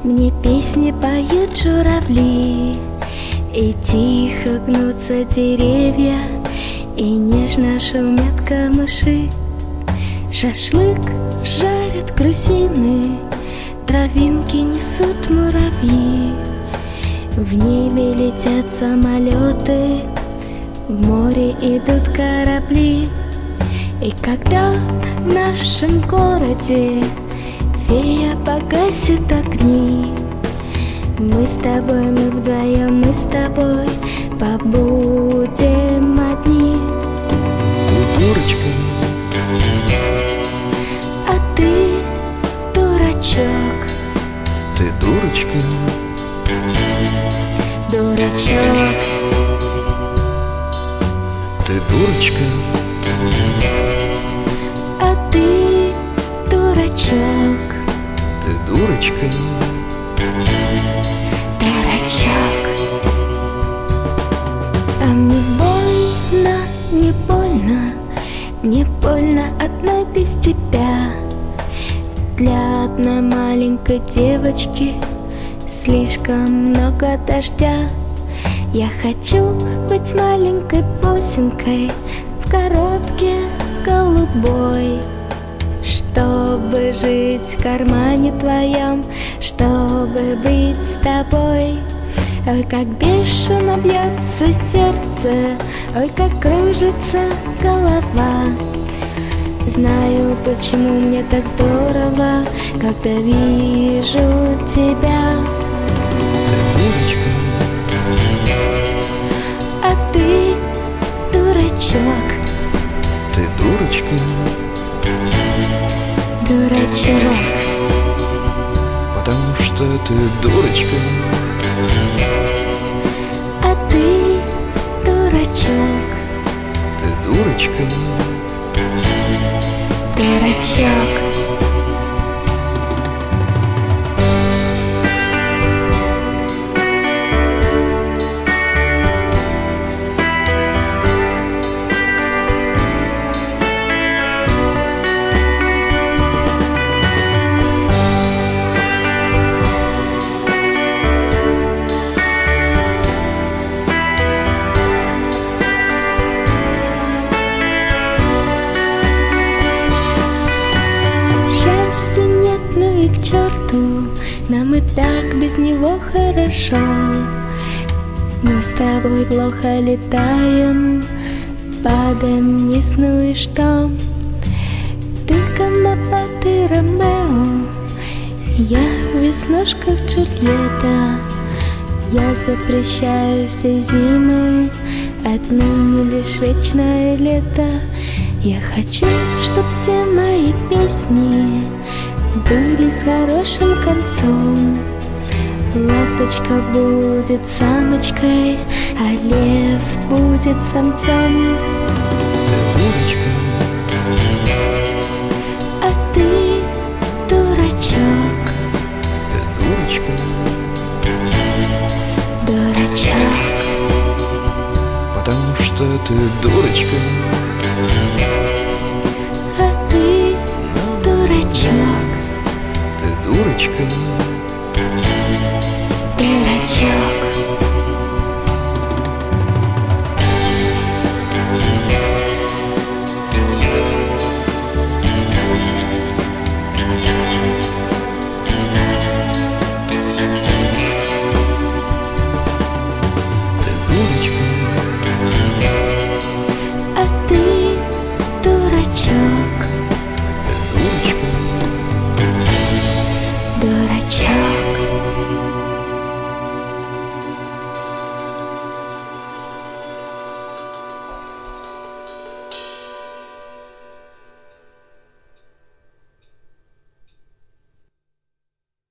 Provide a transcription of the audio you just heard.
Мне песни поют журавли, и тихо гнутся деревья, и нежно шумят камыши. Шашлык жарят грузины, травинки несут муравьи. В небе летят самолеты, в море идут корабли. И когда в нашем городе фея погасит огни, мы с тобой, мы вдвоем, мы с тобой побудем одни. Ты дурочка, А ты дурачок, ты дурочка, дурачок. ты дурочка, А ты дурачок, ты дурочка. дурачок. А мне больно, не больно, не больно одной без тебя. Для одной маленькой девочки слишком много дождя. Я хочу быть маленькой бусинкой в коробке голубой, чтобы жить в кармане твоем, чтобы быть с тобой. Ой, как бешено бьется сердце, ой, как кружится голова. Знаю, почему мне так здорово, когда вижу тебя. А ты дурачок, Ты дурочка, дурачок. потому что ты дурочка. А ты дурачок, Ты дурочка, дурачок. Счастья нет, ну и к черту, нам и так без него хорошо. Мы с тобой плохо летаем, падаем вниз, ну и что? Ты конопатый Ромео, я в веснушках Джульетта. Я запрещаю все зимы, отныне лишь вечное лето. Я хочу, чтоб все мои песни были с хорошим концом. Ласточка будет самочкой, а лев будет самцом. А ты дурачок, ты дурочка, дурачок. потому что ты дурочка. А ты дурачок, Ты дурочка,